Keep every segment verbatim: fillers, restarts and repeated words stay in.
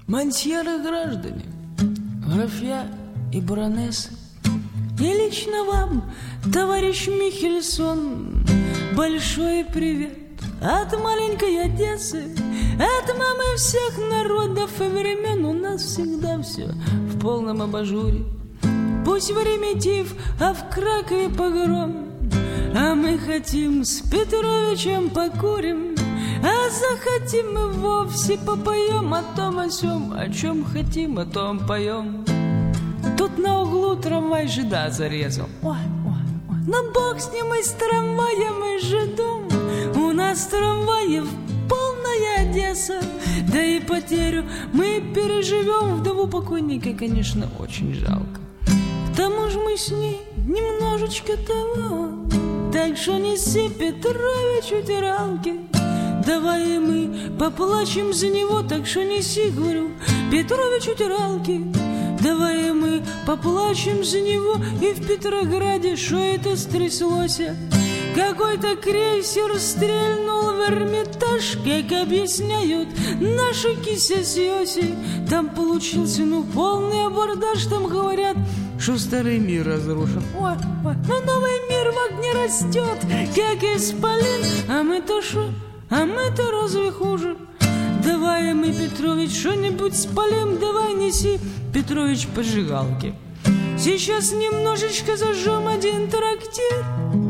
Мансьеры граждане, графья и баронессы, и лично вам, товарищ Михельсон, большой привет от маленькой Одессы, от мамы всех народов и времен. У нас всегда все в полном абажуре. Пусть в Риме тиф, а в Кракове погром, а мы хотим с Петровичем покурим, а захотим мы вовсе попоем о том, о сём, о чем хотим, о том поем. Тут на углу трамвай жида зарезал. Ой, ой, ой. Но бог с ним и с трамваем, и жидом. У нас трамваев полная Одесса. Да и потерю мы переживем. Вдову покойника, конечно, очень жалко. К тому же мы с ней немножечко того. Так что неси Петрович утиралки. Давай мы поплачем за него. Так что неси, говорю, Петрович утиралки. Давай мы поплачем за него. И в Петрограде что это стряслось? Какой-то крейсер стрельнул в Эрмитаж, как объясняют наши кися-сёси. Там получился, ну, полный абордаж. Там говорят, что старый мир разрушен. Ой, ой, но новый мир в огне растет, как исполин. А мы-то шо? А мы-то разве хуже? Давай мы, Петрович, что-нибудь спалим. Давай неси, Петрович, поджигалки. Сейчас немножечко зажжем один трактир.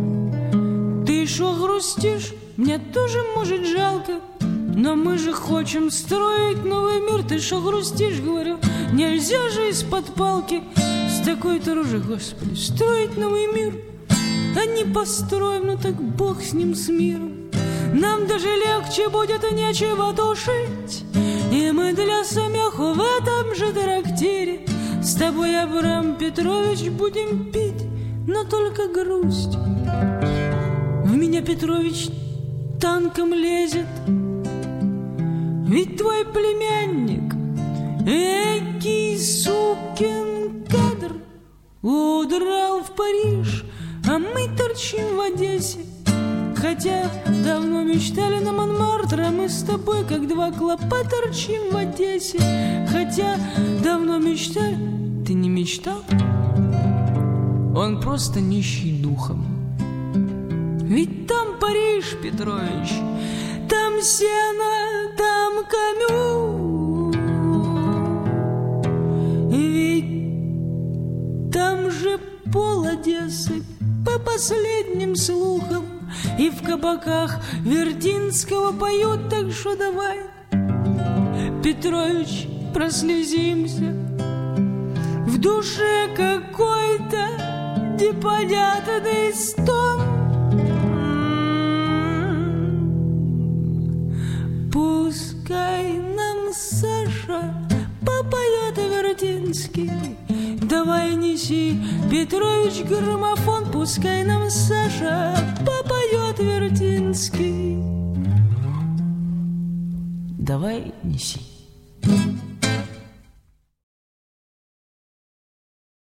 Ты шо грустишь? Мне тоже, может, жалко. Но мы же хотим строить новый мир. Ты шо грустишь, говорю? Нельзя же из-под палки с такой-то рожей, Господи, строить новый мир. А не построим, ну так бог с ним, с миром. Нам даже легче будет и нечего тушить. И мы для смеху в этом же трактире с тобой, Абрам Петрович, будем пить, но только грусть. В меня Петрович танком лезет, ведь твой племянник, экий сукин кадр, удрал в Париж, а мы торчим в Одессе. Хотя давно мечтали на Монмартр, а мы с тобой, как два клопа, торчим в Одессе. Хотя давно мечтали. Ты не мечтал? Он просто нищий духом. Ведь там Париж, Петрович, там сено, там камю. Ведь там же пол Одессы, по последним слухам. И в кабаках Вертинского поют. Так что давай, Петрович, прослезимся. В душе какой-то непонятный стон. Пускай нам Саша попоет Вертинский. Давай неси, Петрович, граммофон. Пускай нам Саша попоет Вертинский. Давай неси.